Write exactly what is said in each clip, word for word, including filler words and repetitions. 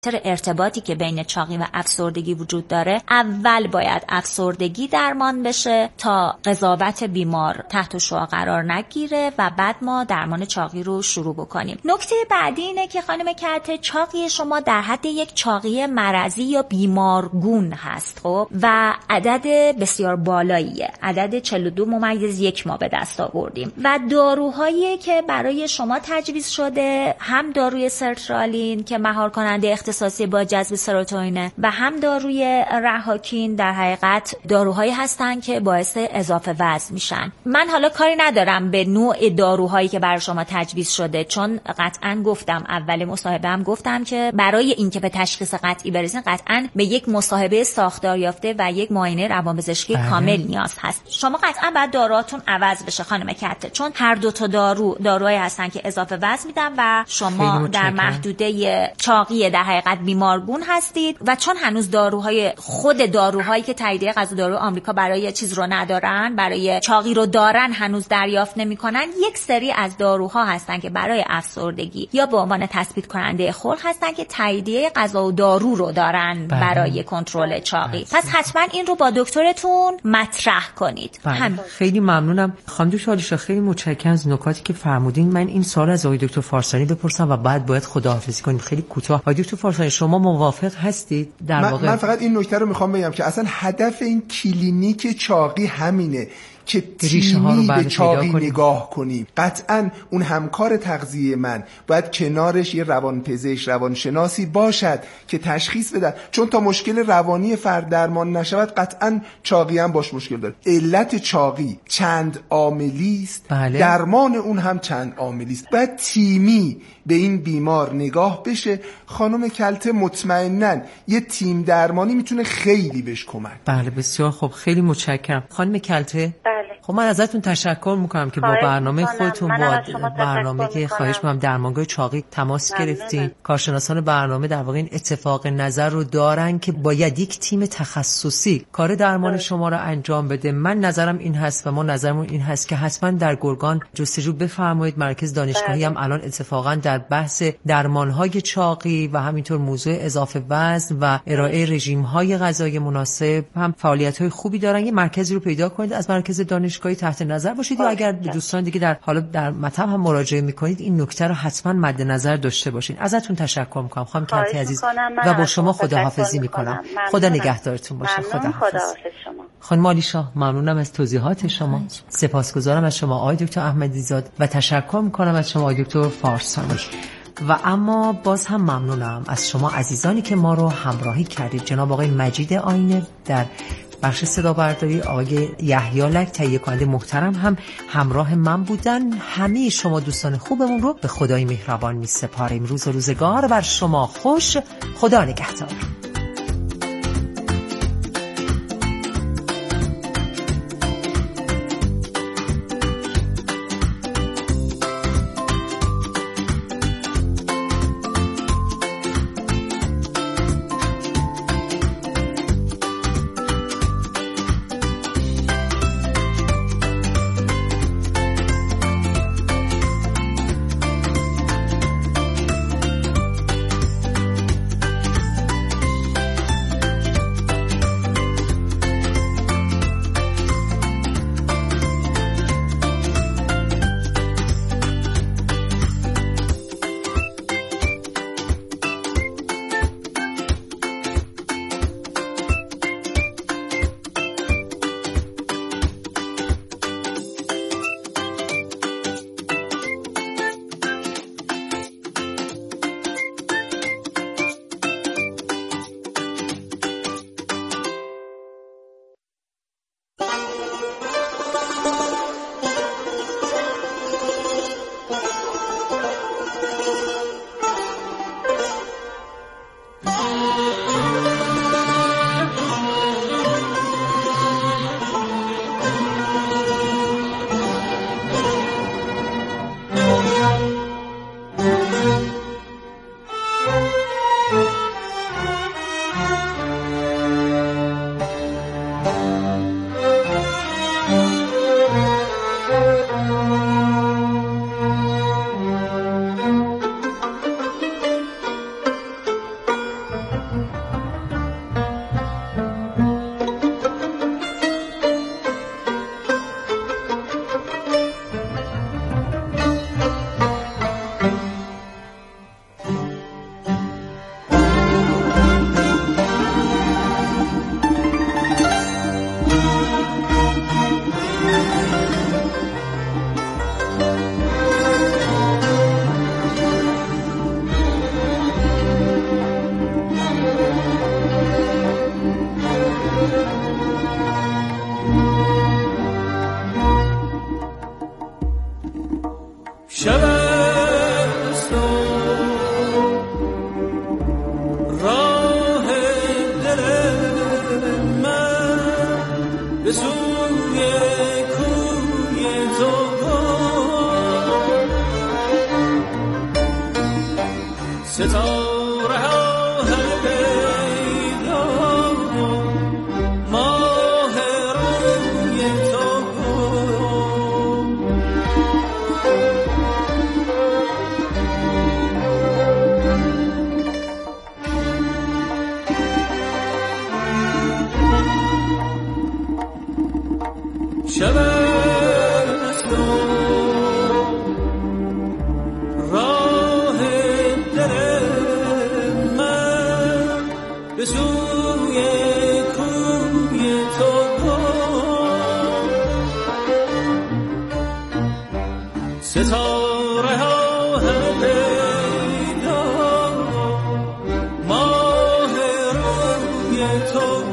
ارتباطی که بین چاقی و افسردگی وجود داره، اول باید افسردگی درمان بشه تا قضاوت بیمار تحت شعاع قرار نگیره و بعد ما درمان چاقی رو شروع بکنیم. نکته بعدی اینه که خانم کرته، چاقی شما در حد یک چاقی مرضی یا بیمارگون هست خب و عدد بسیار بالاییه، عدد چهل و دو ممیز یک ما به دست آوردیم و داروهایی که برای شما تجویز شده هم داروی سرترالین که مهار کننده اختصاصی با جذب سروتونین و هم داروی رهاکین در حقیقت داروهایی هستن که باعث اضافه وزن میشن. من حالا کاری ندارم به نوع داروهایی که برای شما تجویز شده، چون قطعا گفتم اول مصاحبه هم گفتم که برای اینکه به تشخیص قطعی برسین قطعا به یک مصاحبه ساختار یافته و یک معاینه روانپزشکی کامل نیاز هست. شما قطعا باید داروهاتون عوض بشه خانم کرته، چون هر دو تا دارو داروهایی هستن که اضافه وزن میدن و شما در محدوده چاقی در حقیقت بیمارگون هستید و چون هنوز داروهای خود داروهایی که تاییدیه غذا دارو آمریکا برای چیز رو ندارن، برای چاقی رو دارن، هنوز دریافت نمیکنن. یک سری از داروها هستن که برای افسردگی یا به عنوان تثبیت کننده خلق هستن که تاییدیه غذا و دارو رو دارن برای کنترل چاقی. پس حتما این رو با دکترتون مطرح کنید. خیلی ممنونم خانم دکتر عالیشا، خیلی متشکرم از نکاتی که فرمودین. من این سوال از آقای دکتر فارسانی بپرسم و بعد باید خداحافظی کنیم. خیلی کوتاه آقای دکتر فارسانی شما موافق هستید؟ در من, واقع من فقط این نکته رو میخوام بگم که اصلا هدف این کلینیک چاقی همینه که تیمی به چاقی نگاه کنیم. قطعا اون همکار تغذیه من باید کنارش یه روانپزشک، روانشناسی باشد که تشخیص بده، چون تا مشکل روانی فرد درمان نشود قطعا چاقی هم باش مشکل داره. علت چاقی چند عاملی است، بله. درمان اون هم چند عاملی است. باید تیمی به این بیمار نگاه بشه. خانم کلته مطمئناً یه تیم درمانی میتونه خیلی بهش کمک. بله بسیار خوب، خیلی متشکرم خانم کلته. بله. خب من ازتون تشکر میکنم که با برنامه خودتون با برنامه که خواهش میکنم درمانگاه چاقی تماس گرفتین. کارشناسان برنامه در واقع این اتفاق نظر رو دارن که باید یک تیم تخصصی کار درمان شما رو انجام بده. من نظرم این هست و ما نظرمون این هست که حتما در گرگان جستجو بفرمایید. مرکز دانشگاهی هم الان اتفاقا در بحث درمانهای چاقی و همینطور موضوع اضافه وزن و ارائه رژیم‌های غذایی مناسب هم فعالیت‌های خوبی دارن. یه مرکزی رو پیدا کنید، از مرکز دانشگاهی تحت نظر باشید یا اگر دوستان دیگه در حالا در مطب هم مراجعه می‌کنید این نکته رو حتما مد نظر داشته باشین. ازتون تشکر می‌کنم خانم کلته عزیز و با شما خداحافظی می‌کنم. خدا نگهدارتون باشه. خداحافظ. خانم عالیشا ممنونم از توضیحات شما. سپاسگزارم از شما آقای دکتر احمدی‌زاد و تشکر می‌کنم از شما آقای دکتر فارسانی. و اما باز هم ممنونم از شما عزیزانی که ما رو همراهی کردید. جناب آقای مجید آینه در بخش صدا برداری، آقای یحیی لک تهیه کننده محترم هم همراه من بودن. همه شما دوستان خوبمون رو به خدای مهربان می سپاریم. روز و روزگار بر شما خوش. خدا نگهدار. به سوی کوی تو ستاره ها همه پیدا ماه روی تو شب است راه دل من به سوی کوی تو ستاره ها همه پیدا ماه روی تو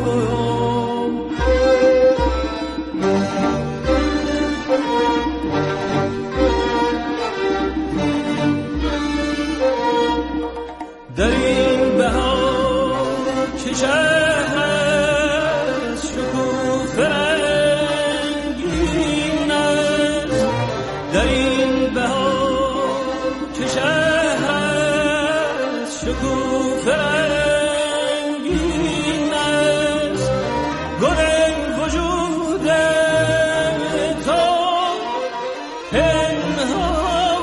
در این بهار که شهر از شکوفه رنگین است در این بهار که شهر از شکوفه رنگین است گل وجود تو پنهان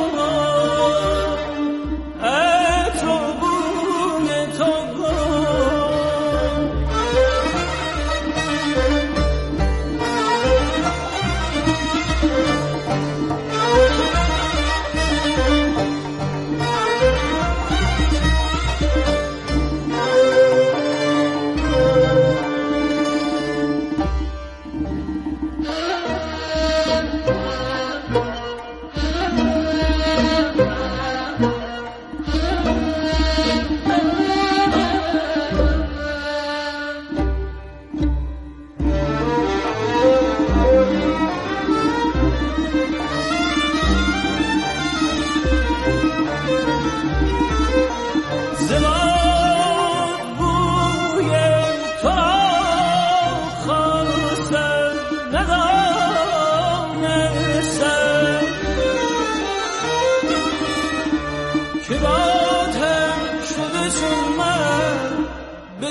که بادم شده چون من به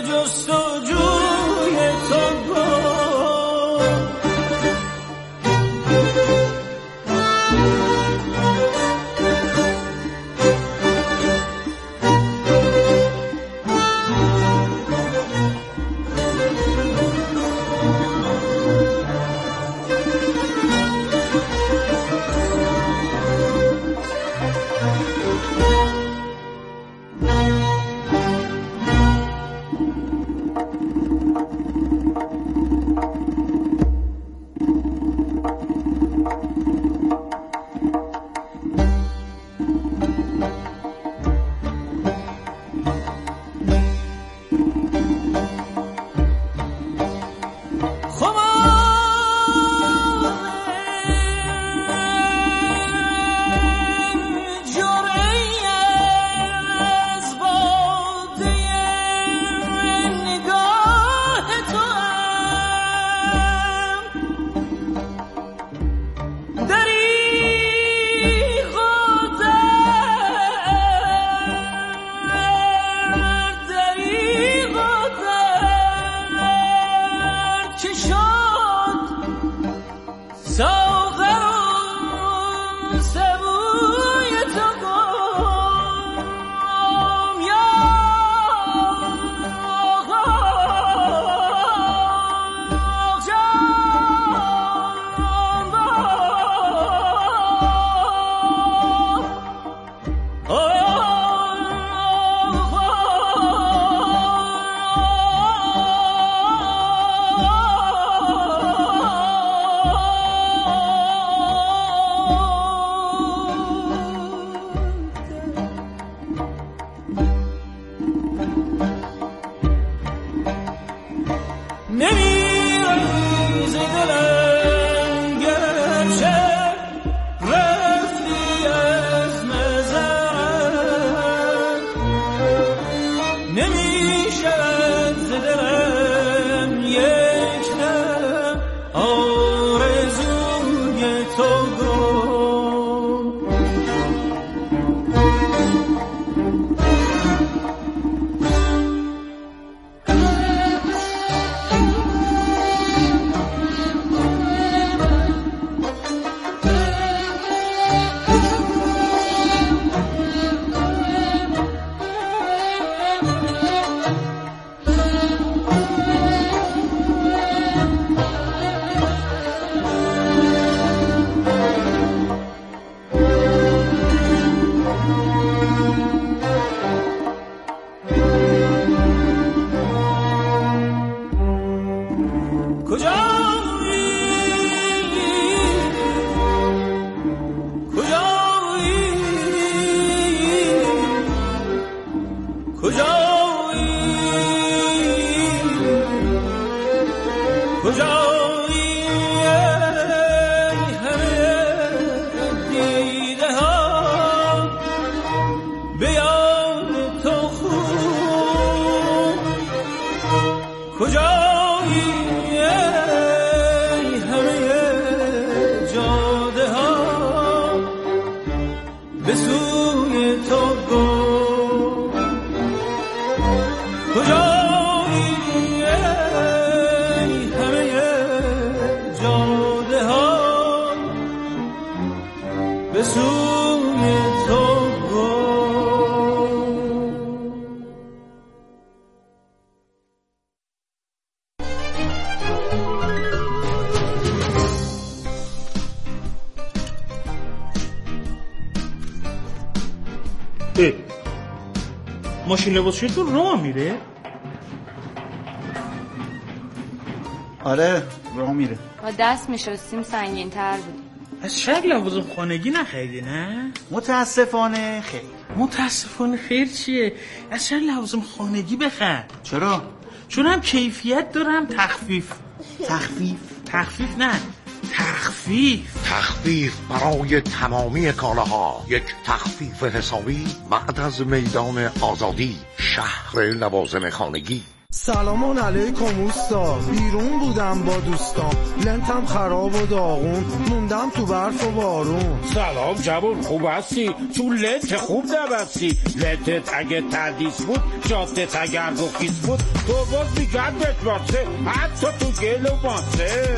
جستجوی تو نمیشد ز دلم یک دم کجایی ای همه دیده ها به یاد تو خوب کجایی ای همه جاده ها به سوی تو گو کجایی ای همه جاده ها به سوی تو گو. ماشین لباسشویتون راه میره؟ آره راه میره. با دست میشستیم سنگین تر بود. از شاید لوازم خانگی نخریدی نه؟ متاسفانه خیر. متاسفانه خیر چیه؟ از شاید لوازم خانگی بخر. چرا؟ چون هم کیفیت دارم تخفیف. تخفیف؟ تخفیف نه تخفیف تخفیف برای تمامی کالاها. یک تخفیف حسابی بعد از میدان آزادی، شهر لوازم خانگی. سلام علیکم اوستا، بیرون بودم با دوستام، لنتم خراب و داغون، موندم تو برف و بارون. سلام جوون، خوب هستی؟ تو لنت خوب نبستی. لنتت اگه تردیس بود، جادت اگر بخیز بود، تو باز میگن بتماسه، حتی تو گل و ماسه.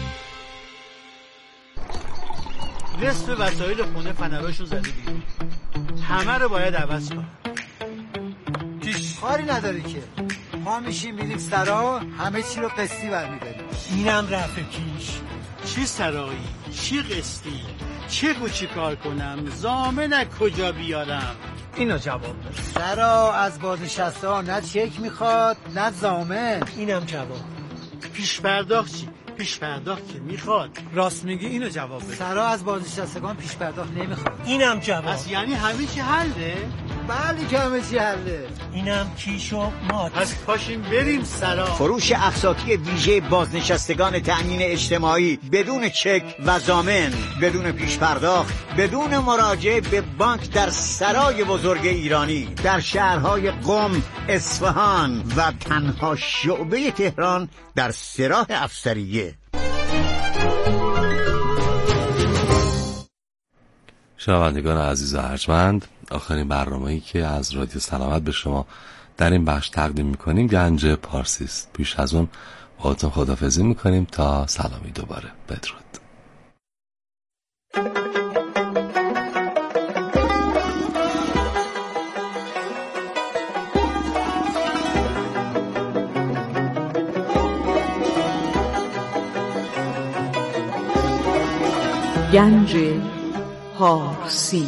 نصف وسایل خونه فنراشو زده بیرون، همه رو باید عوض کنم. پیش کاری نداری که ما میشیم میریم سرا، همه چی رو قسطی برمیداریم. اینم رفع پیش. چی سرایی؟ چی قسطی؟ چه گو چی کار کنم؟ ضامن کجا بیارم؟ اینو جواب بده. سرا از بازنشسته ها نه چک میخواد نه ضامن. اینم جواب. پیش پرداخت چی؟ پیش پرداخت که میخواد. راست میگی، اینو جواب بده. سرا از بازنشستگان پیش پرداخت نمیخواد. اینم جواب. پس یعنی همه چی حله؟ بله که همه چی حله. اینم کیشو مات. پس پاشیم بریم سرا. فروش اقساطی ویژه بازنشستگان تأمین اجتماعی بدون چک و ضامن، بدون پیش پرداخت، بدون مراجعه به بانک در سرای بزرگ ایرانی در شهرهای قم، اصفهان و تنها شعبه تهران در سراح افسریه. شنوندگان عزیز و ارجمند، آخرین برنامه‌ای که از رادیو سلامت به شما در این بخش تقدیم می‌کنیم گنج پارسی است. پیش از اون باهاتون خداحافظی می‌کنیم تا سلامی دوباره. بدرود. گنج پارسی.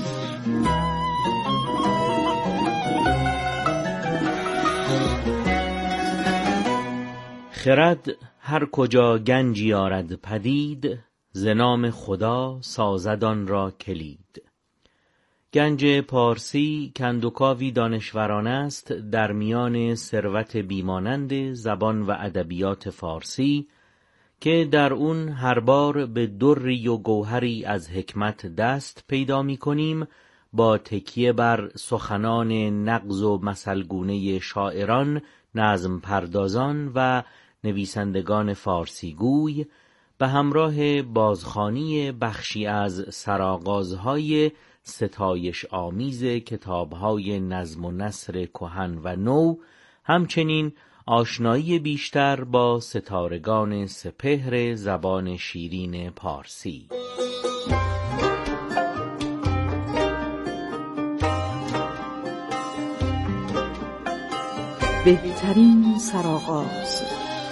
خرد هر کجا گنجی آرد پدید، ز نام خدا سازد آن را کلید. گنج پارسی کندوکاوی دانشورانه است در میان ثروت بیمانند زبان و ادبیات فارسی که در اون هر بار به دری و گوهری از حکمت دست پیدا می کنیم، با تکیه بر سخنان نغز و مثلگونه شاعران، نظم پردازان و نویسندگان فارسی گوی، به همراه بازخوانی بخشی از سرآغازهای ستایش آمیز کتابهای نظم و نثر کهن و نو، همچنین آشنایی بیشتر با ستارگان سپهر زبان شیرین پارسی. بهترین سرآغاز.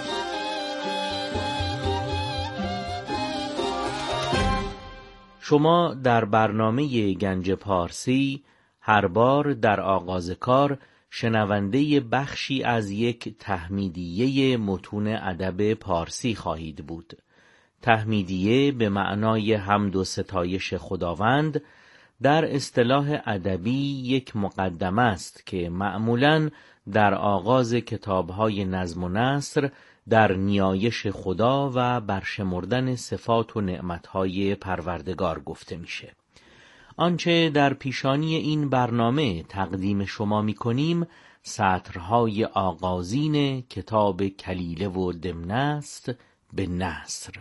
شما در برنامه گنج پارسی هر بار در آغاز کار شنونده بخشی از یک تحمیدیه متون ادب پارسی خواهید بود. تحمیدیه به معنای حمد و ستایش خداوند در اصطلاح ادبی یک مقدمه است که معمولاً در آغاز کتاب‌های نظم و نثر در نیایش خدا و برشمردن صفات و نعمت‌های پروردگار گفته میشه. آنچه در پیشانی این برنامه تقدیم شما می‌کنیم سطرهای آغازین کتاب کلیله و دمنه است به نثر.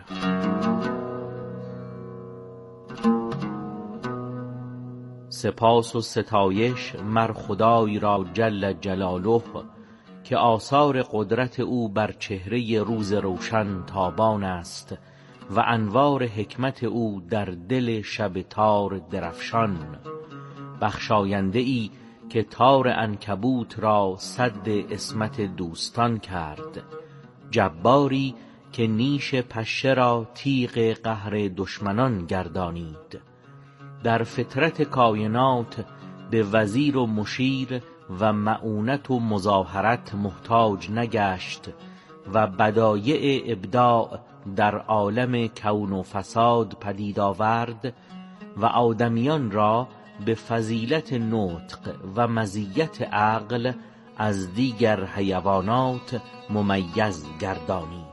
سپاس و ستایش مر خدای را جل جلاله، که آثار قدرت او بر چهره روز روشن تابان است و انوار حکمت او در دل شب تار درفشان. بخشاینده ای که تار عنکبوت را سد عصمت دوستان کرد، جباری که نیش پشه را تیغ قهر دشمنان گردانید. در فطرت کائنات به وزیر و مشیر و معونت و مظاهرت محتاج نگشت و بدایع ابداع در عالم کون و فساد پدید آورد و آدمیان را به فضیلت نطق و مزیت عقل از دیگر حیوانات ممیز گردانید.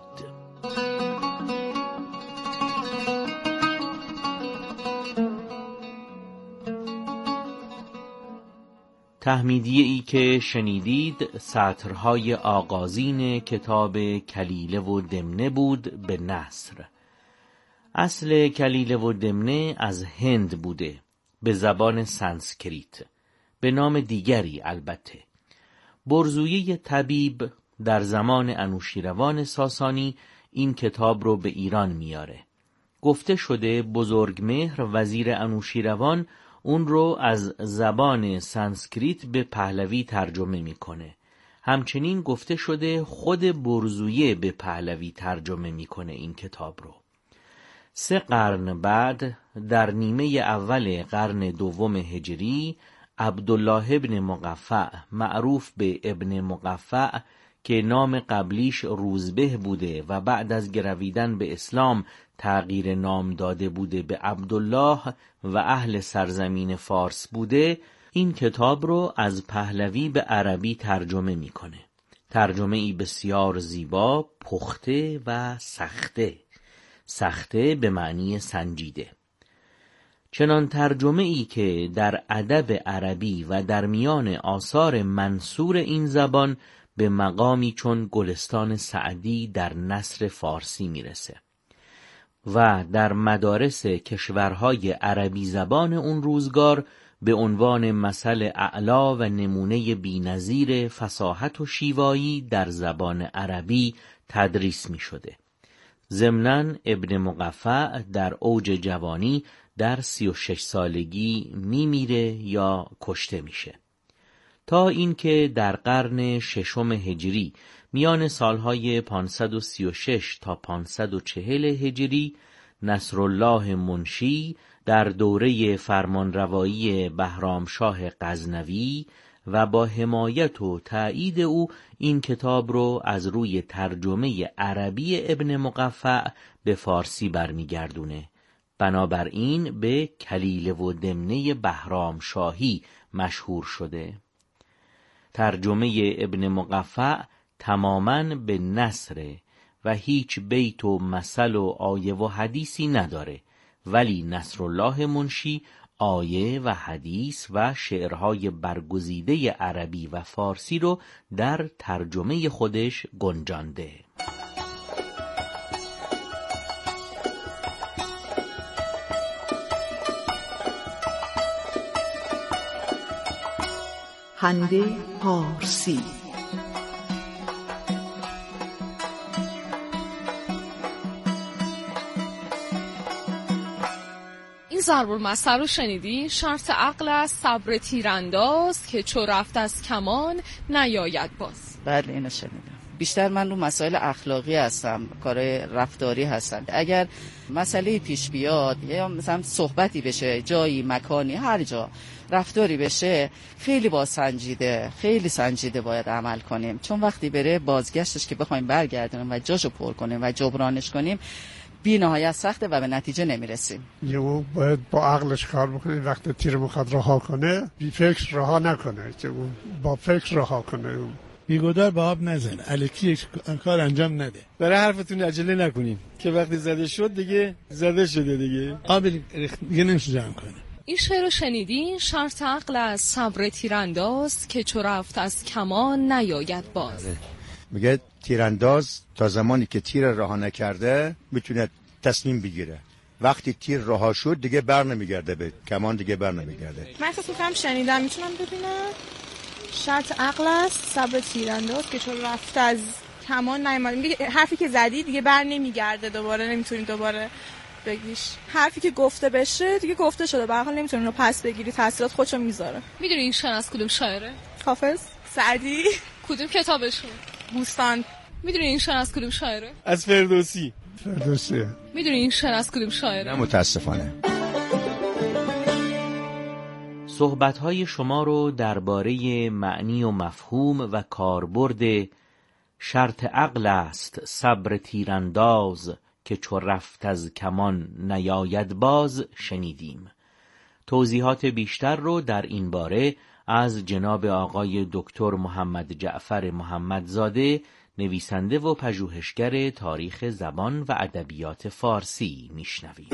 تحمیدیه ای که شنیدید سطرهای آغازین کتاب کلیله و دمنه بود به نثر. اصل کلیله و دمنه از هند بوده به زبان سانسکریت، به نام دیگری البته. برزویه طبیب در زمان انوشیروان ساسانی این کتاب رو به ایران میاره. گفته شده بزرگمهر وزیر انوشیروان اون رو از زبان سانسکریت به پهلوی ترجمه میکنه. همچنین گفته شده خود برزویه به پهلوی ترجمه میکنه این کتاب رو. سه قرن بعد در نیمه اول قرن دوم هجری عبدالله ابن مقفع معروف به ابن مقفع که نام قبلیش روزبه بوده و بعد از گرویدن به اسلام تغییر نام داده بوده به عبدالله و اهل سرزمین فارس بوده، این کتاب رو از پهلوی به عربی ترجمه میکنه. ترجمه ای بسیار زیبا، پخته و سخته. سخته به معنی سنجیده. چنان ترجمه ای که در ادب عربی و در میان آثار منثور این زبان به مقامی چون گلستان سعدی در نثر فارسی میرسه و در مدارس کشورهای عربی زبان اون روزگار به عنوان مثل اعلا و نمونه بی‌نظیر فصاحت و شیوایی در زبان عربی تدریس می شده. ضمناً ابن مقفع در اوج جوانی در سی و شش سالگی می میره یا کشته میشه. تا اینکه در قرن ششم هجری میان سالهای پانصد و سی و شش تا پانصد و چهل هجری نصرالله منشی در دوره فرمانروایی بهرامشاه غزنوی و با حمایت و تأیید او این کتاب رو از روی ترجمه عربی ابن مقفع به فارسی برمیگردونه. بنابراین به کلیله و دمنه بهرامشاهی مشهور شده. ترجمه ابن مقفع تماماً به نثره و هیچ بیت و مثل و آیه و حدیثی نداره، ولی نصرالله منشی آیه و حدیث و شعرهای برگزیده عربی و فارسی رو در ترجمه خودش گنجانده. هنده پارسی. این ضرب المثل رو شنیدی؟ شرط عقل از صبر تیرانداز که چو رفت از کمان نیاید باز. بله اینو شنیدم. بیشتر من رو مسائل اخلاقی هستم، کار رفتاری هستم. اگر مسئله پیش بیاد یا مثلا صحبتی بشه جایی مکانی هر جا رفتاری بشه، خیلی با سنجیده خیلی سنجیده باید عمل کنیم، چون وقتی بره بازگشتش که بخوایم برگردونیم و جاشو پر کنیم و جبرانش کنیم بی نهایت سخته و به نتیجه نمیرسیم. یهو باید با عقلش کار بکنه، وقتی تیر میخواد رها کنه بی فکر رها نکنه، که اون با فکر رها کنه. بیگودار به آب نزن، الکی یک کار انجام نده. برای حرفتون عجله نکنیم که وقتی زده شد دیگه زده شده دیگه، آب دیگه نمیشه جمع کنه. این شعر رو شنیدین؟ شرط عقل از صبر تیرانداز که چو رفت از کمان نیاید باز. میگه تیرانداز تا زمانی که تیر رها نکرده میتونه تصمیم بگیره، وقتی تیر رها شد دیگه بر نمیگرده به کمان، دیگه بر نمیگرده. من احساس میکنم شنیدم، میتونم ببینم؟ شرط عقل است صبر تیرانداز که چون رفت از کمان نیامد. میگه حرفی که زدی دیگه بر نمیگرده، دوباره نمیتونی دوباره بگیش. حرفی که گفته بشه دیگه گفته شده، به هر حال نمیتونی رو پس بگیری، تاثیرات خودشو میذاره. میدونی این شعر از کدوم شاعره؟ حافظ، سعدی. کدوم کتابشون؟ بوستان. میدونی این شعر از کدوم شاعره؟ از فردوسی. فردوسی. میدونی این شعر از کدوم شاعره؟ نه متاسفانه. صحبت‌های شما رو درباره معنی و مفهوم و کاربرد شرط عقل است صبر تیرانداز که چو رفت از کمان نیاید باز شنیدیم. توضیحات بیشتر رو در این باره از جناب آقای دکتر محمد جعفر محمدزاده، نویسنده و پژوهشگر تاریخ زبان و ادبیات فارسی میشنویم.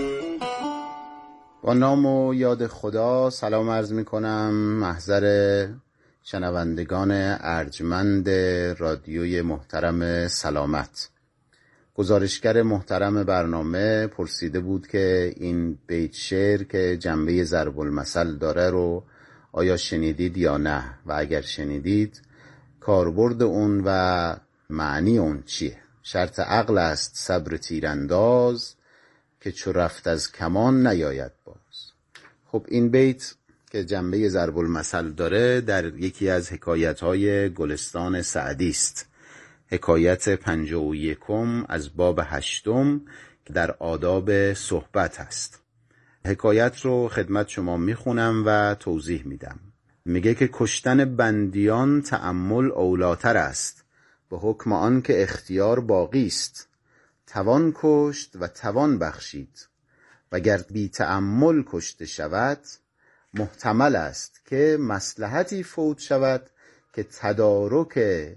با نام و یاد خدا سلام عرض می کنم محضر شنوندگان ارجمند رادیوی محترم سلامت. گزارشگر محترم برنامه پرسیده بود که این بیت شعر که جنبه ضرب المثل داره رو آیا شنیدید یا نه، و اگر شنیدید کاربرد اون و معنی اون چیه؟ شرط عقل است صبر تیرانداز که چو رفت از کمان نیاید باز. خب این بیت که جنبه ضرب المثل داره در یکی از حکایت‌های گلستان سعدی است، حکایت پنجاه و یکم از باب هشتم که در آداب صحبت هست. حکایت رو خدمت شما میخونم و توضیح میدم. میگه که کشتن بندیان تأمل اولاتر است، به حکم آن که اختیار باقی است. توان کشت و توان بخشید، وگر بی تأمل کشته شود محتمل است که مصلحتی فوت شود که تدارک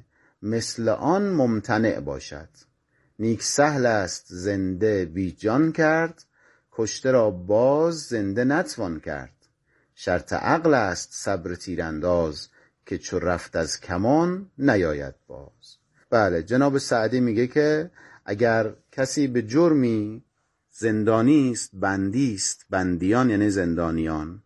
مثل آن ممتنع باشد. نیک سهل است زنده بی جان کرد، کشته را باز زنده نتوان کرد. شرط عقل است صبر تیرانداز که چو رفت از کمان نیاید باز. بله، جناب سعدی میگه که اگر کسی به جرمی زندانی است، بندی است، بندیان یعنی زندانیان،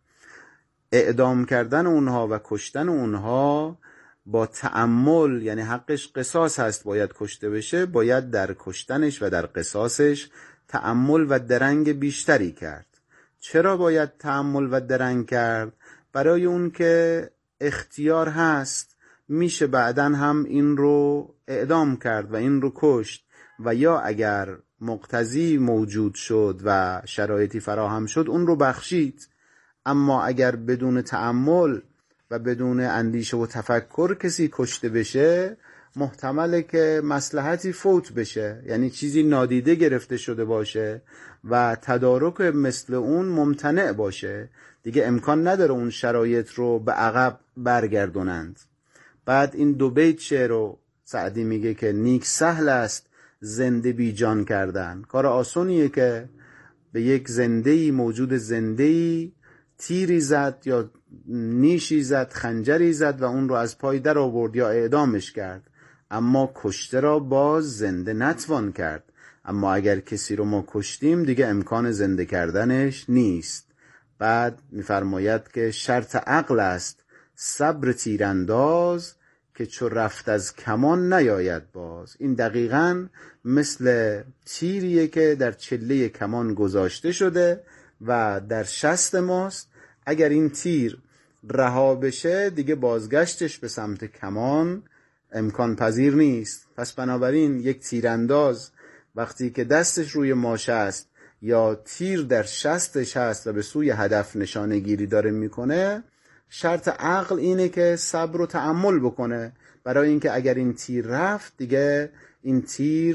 اعدام کردن اونها و کشتن اونها با تأمل، یعنی حقش قصاص هست، باید کشته بشه، باید در کشتنش و در قصاصش تأمل و درنگ بیشتری کرد. چرا باید تأمل و درنگ کرد؟ برای اون که اختیار هست، میشه بعدن هم این رو اعدام کرد و این رو کشت، و یا اگر مقتضی موجود شد و شرایطی فراهم شد اون رو بخشید. اما اگر بدون تأمل و بدون اندیشه و تفکر کسی کشته بشه، محتمله که مصلحتی فوت بشه، یعنی چیزی نادیده گرفته شده باشه و تدارک مثل اون ممتنع باشه، دیگه امکان نداره اون شرایط رو به عقب برگردونند. بعد این دو بیت شعر رو سعدی میگه که نیک سهل است زنده بی جان کردن. کار آسونیه که به یک زندهی، موجود زندهی تیری زد یا نیشی زد، خنجری زد و اون رو از پای در آورد یا اعدامش کرد، اما کشته را باز زنده نتوان کرد. اما اگر کسی رو ما کشتیم دیگه امکان زنده کردنش نیست. بعد میفرماید که شرط عقل است صبر تیرانداز که چو رفت از کمان نیاید باز. این دقیقاً مثل تیریه که در چله کمان گذاشته شده و در شست ماست. اگر این تیر رها بشه دیگه بازگشتش به سمت کمان امکان پذیر نیست. پس بنابراین یک تیرانداز وقتی که دستش روی ماشه است یا تیر در شستش هست و به سوی هدف نشانه گیری داره میکنه، شرط عقل اینه که صبر و تأمل بکنه، برای اینکه اگر این تیر رفت دیگه این تیر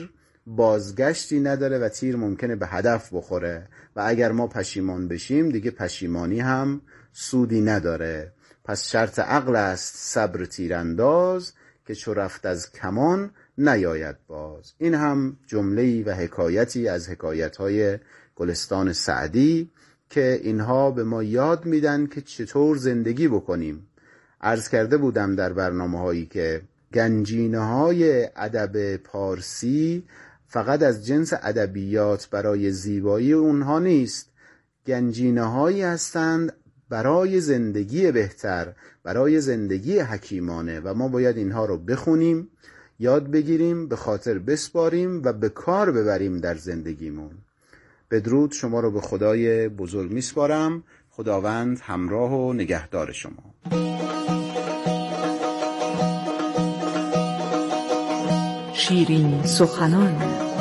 بازگشتی نداره و تیر ممکنه به هدف بخوره و اگر ما پشیمان بشیم دیگه پشیمانی هم سودی نداره. پس شرط عقل است صبر تیرانداز که چو رفت از کمان نیاید باز. این هم جمله‌ای و حکایتی از حکایت‌های گلستان سعدی که اینها به ما یاد میدن که چطور زندگی بکنیم. عرض کرده بودم در برنامه‌هایی که گنجینه‌های ادب پارسی فقط از جنس ادبیات برای زیبایی اونها نیست، گنجینه‌هایی هستند برای زندگی بهتر، برای زندگی حکیمانه و ما باید اینها رو بخونیم، یاد بگیریم، به خاطر بسپاریم و به کار ببریم در زندگیمون. بدرود شما رو به خدای بزرگ میسپارم. خداوند همراه و نگهدار شما. شیرین سخنان.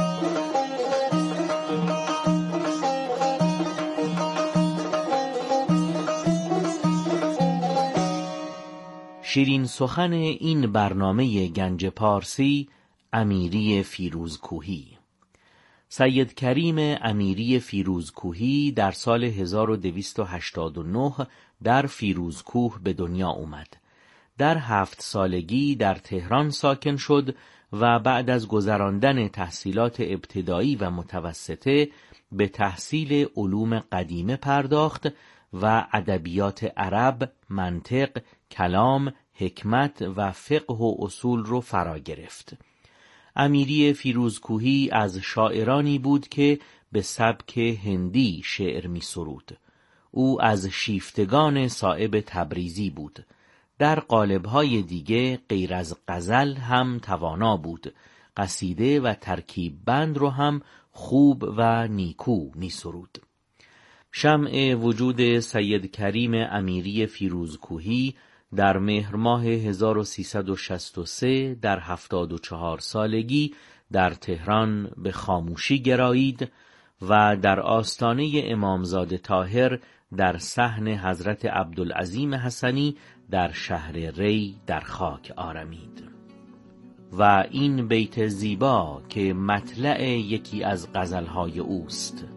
شیرین سخن این برنامه گنج پارسی امیری فیروزکوهی. سید کریم امیری فیروزکوهی در سال هزار و دویست و هشتاد و نه در فیروزکوه به دنیا اومد. در هفت سالگی در تهران ساکن شد و بعد از گذراندن تحصیلات ابتدایی و متوسطه به تحصیل علوم قدیمه پرداخت و ادبیات عرب، منطق، کلام، حکمت و فقه و اصول رو فرا گرفت. امیری فیروزکوهی از شاعرانی بود که به سبک هندی شعر می سرود. او از شیفتگان صائب تبریزی بود. در قالب‌های دیگه غیر از غزل هم توانا بود. قصیده و ترکیب بند رو هم خوب و نیکو می سرود. شمع وجود سید کریم امیری فیروزکوهی در مهر ماه هزار و سیصد و شصت و سه در هفتاد و چهار سالگی در تهران به خاموشی گرایید و در آستانه امامزاده طاهر در صحن حضرت عبدالعظیم حسنی در شهر ری در خاک آرمید. و این بیت زیبا که مطلع یکی از غزلهای اوست: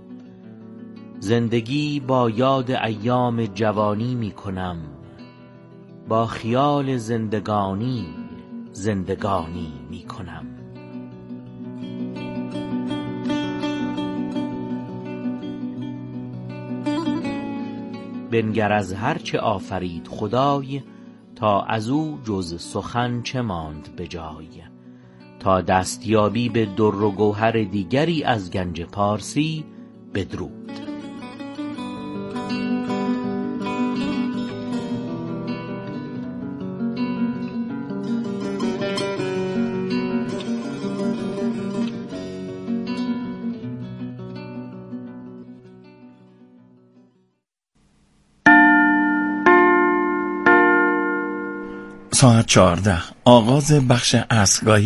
زندگی با یاد ایام جوانی می کنم، با خیال زندگانی زندگانی می کنم. بنگر از هر چه آفرید خدای، تا از او جز سخن چه ماند به جای. تا دستیابی به در و گوهر دیگری از گنج پارسی، بدرود. ساعت چهارده، آغاز بخش عصرگاهی